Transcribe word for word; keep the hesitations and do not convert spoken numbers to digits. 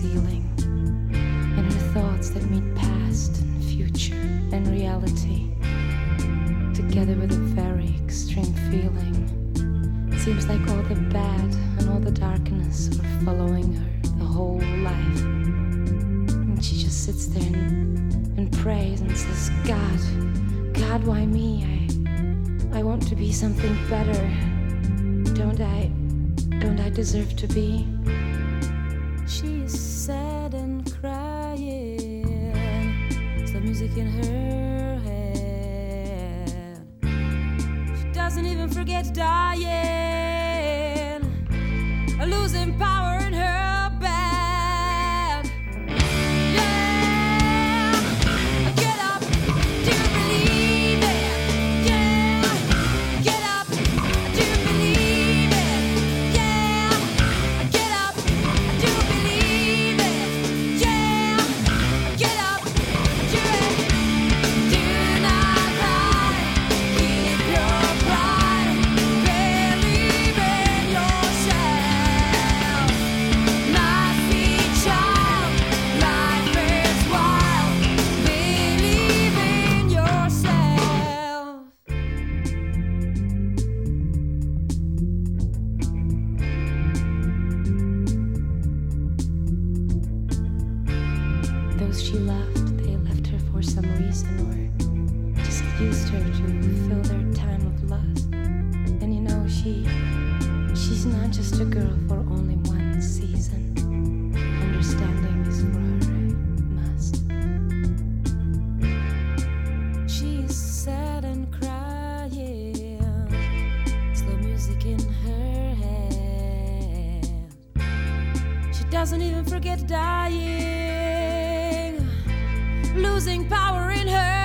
ceiling, in her thoughts that meet past and future and reality, together with a very extreme feeling. It seems like all the bad and all the darkness are following her the whole life. And she just sits there and, and prays and says, God, God, why me? I, I want to be something better. Don't I, don't I deserve to be? She's sad and crying, slow music in her head. She doesn't even forget dying, losing power in her bed. Yeah, get up, do you believe it? Yeah, get up, do you believe it? Yeah, get up, do you believe it? Yeah, get up, do it. Do not cry, keep your pride, believe in yourself. My sweet child, life is wild, believe in yourself. Those she loved, they left her for some reason or just used her to fill their time of lust. And you know, she, she's not just a girl for only one season. Understanding is for her a must. She's sad and crying, slow music in her head. She doesn't even forget dying, losing power in her